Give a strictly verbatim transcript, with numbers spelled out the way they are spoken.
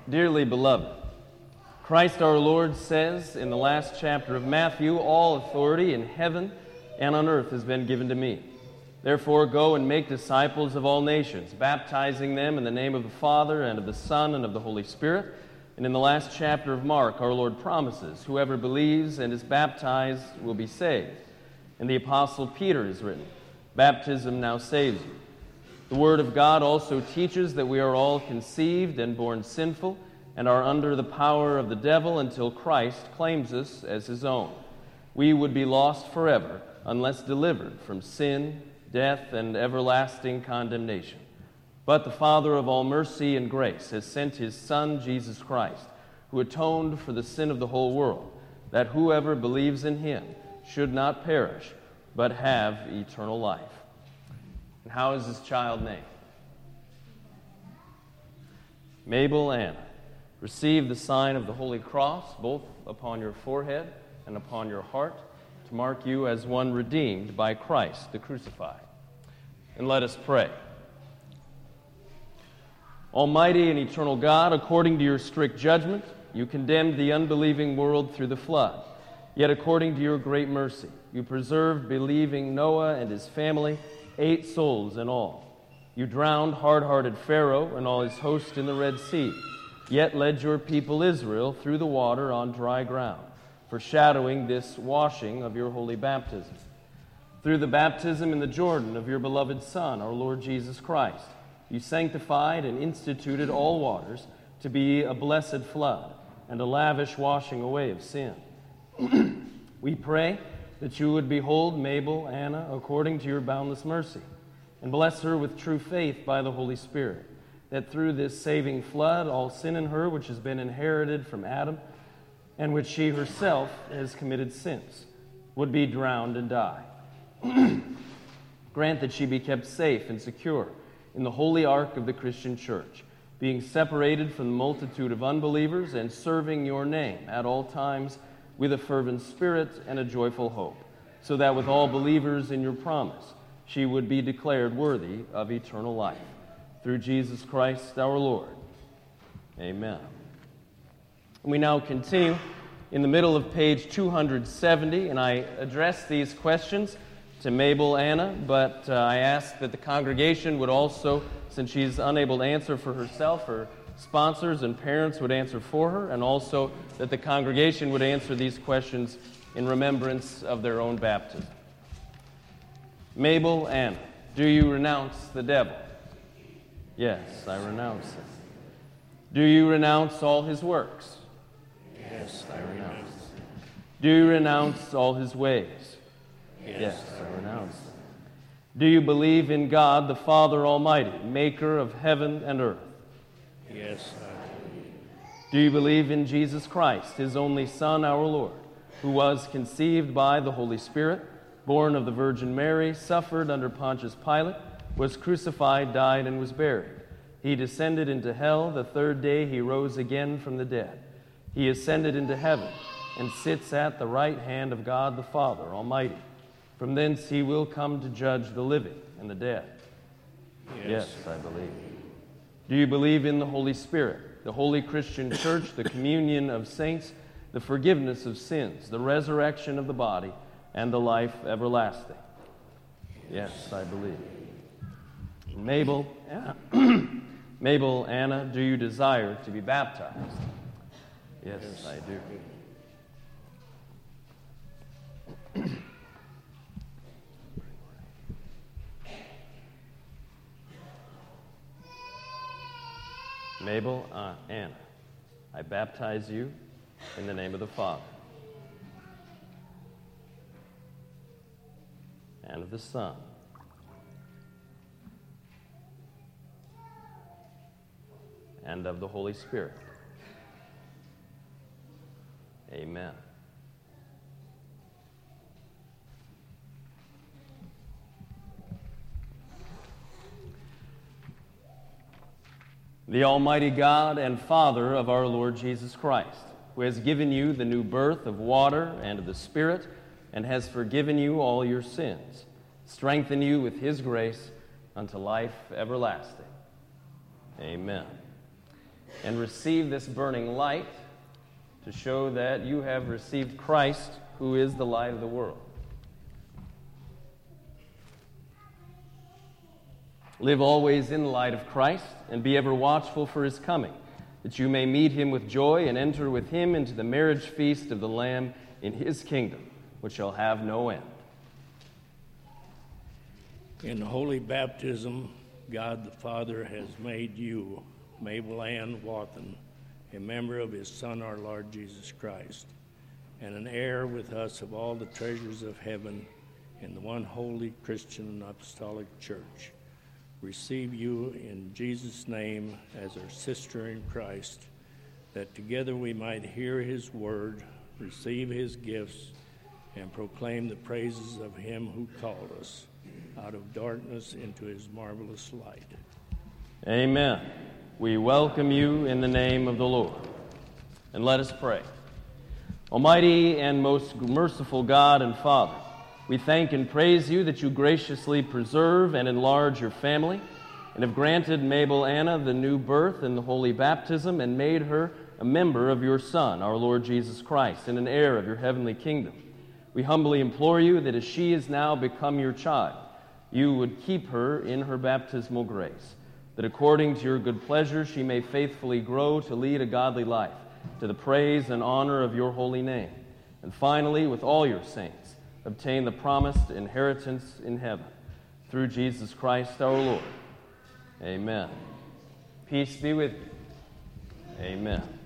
Dearly beloved, Christ our Lord says in the last chapter of Matthew, "All authority in heaven and on earth has been given to me. Therefore go and make disciples of all nations, baptizing them in the name of the Father and of the Son and of the Holy Spirit." And in the last chapter of Mark, our Lord promises, "Whoever believes and is baptized will be saved." And the Apostle Peter has written, "Baptism now saves you." The Word of God also teaches that we are all conceived and born sinful and are under the power of the devil until Christ claims us as his own. We would be lost forever unless delivered from sin, death, and everlasting condemnation. But the Father of all mercy and grace has sent his Son, Jesus Christ, who atoned for the sin of the whole world, that whoever believes in him should not perish, but have eternal life. And how is his child named? Mabel Anna. Receive the sign of the Holy Cross, both upon your forehead and upon your heart, to mark you as one redeemed by Christ the crucified. And let us pray. Almighty and eternal God, according to your strict judgment, you condemned the unbelieving world through the flood. Yet according to your great mercy, you preserved believing Noah and his family, eight souls in all. You drowned hard-hearted Pharaoh and all his host in the Red Sea, yet led your people Israel through the water on dry ground, foreshadowing this washing of your holy baptism. Through the baptism in the Jordan of your beloved Son, our Lord Jesus Christ, you sanctified and instituted all waters to be a blessed flood and a lavish washing away of sin. We pray that you would behold Mabel Anna according to your boundless mercy, and bless her with true faith by the Holy Spirit, that through this saving flood all sin in her which has been inherited from Adam, and which she herself has committed since, would be drowned and die. Grant that she be kept safe and secure in the holy ark of the Christian church, being separated from the multitude of unbelievers and serving your name at all times with a fervent spirit and a joyful hope, so that with all believers in your promise she would be declared worthy of eternal life. Through Jesus Christ our Lord. Amen. We now continue in the middle of page two hundred seventy, and I address these questions to Mabel Anna, but uh, I ask that the congregation would also, since she's unable to answer for herself, her sponsors and parents would answer for her, and also that the congregation would answer these questions in remembrance of their own baptism. Mabel Anna, do you renounce the devil? Yes, I renounce him. Do you renounce all his works? Yes, I renounce. Do you renounce all his ways? Yes, yes, I renounce them. Do you believe in God, the Father Almighty, maker of heaven and earth? Yes, I believe. Do you believe in Jesus Christ, his only Son, our Lord, who was conceived by the Holy Spirit, born of the Virgin Mary, suffered under Pontius Pilate, was crucified, died, and was buried. He descended into hell. The third day he rose again from the dead. He ascended into heaven and sits at the right hand of God the Father Almighty. From thence he will come to judge the living and the dead. Yes, yes, I believe. Do you believe in the Holy Spirit, the holy Christian church, the communion of saints, the forgiveness of sins, the resurrection of the body, and the life everlasting? Yes, I believe. Mabel, Anna, Mabel Anna, do you desire to be baptized? Yes, yes, I do. Mabel uh, Anna, I baptize you in the name of the Father and of the Son and of the Holy Spirit. Amen. The Almighty God and Father of our Lord Jesus Christ, who has given you the new birth of water and of the Spirit, and has forgiven you all your sins, strengthen you with his grace unto life everlasting. Amen. and receive this burning light to show that you have received Christ, who is the light of the world. Live always in the light of Christ, and be ever watchful for his coming, that you may meet him with joy and enter with him into the marriage feast of the Lamb in his kingdom, which shall have no end. In holy baptism, God the Father has made you, Mabel Ann Wathen, a member of his Son, our Lord Jesus Christ, and an heir with us of all the treasures of heaven in the one holy Christian and apostolic church. Receive you in Jesus' name as our sister in Christ, that together we might hear his word, receive his gifts, and proclaim the praises of him who called us out of darkness into his marvelous light. Amen. We welcome you in the name of the Lord. And let us pray. Almighty and most merciful God and Father, we thank and praise you that you graciously preserve and enlarge your family, and have granted Mabel Anna the new birth and the holy baptism, and made her a member of your Son, our Lord Jesus Christ, and an heir of your heavenly kingdom. We humbly implore you that as she is now become your child, you would keep her in her baptismal grace, that according to your good pleasure she may faithfully grow to lead a godly life, to the praise and honor of your holy name, and finally, with all your saints, obtain the promised inheritance in heaven. Through Jesus Christ our Lord. Amen. Peace be with you. Amen.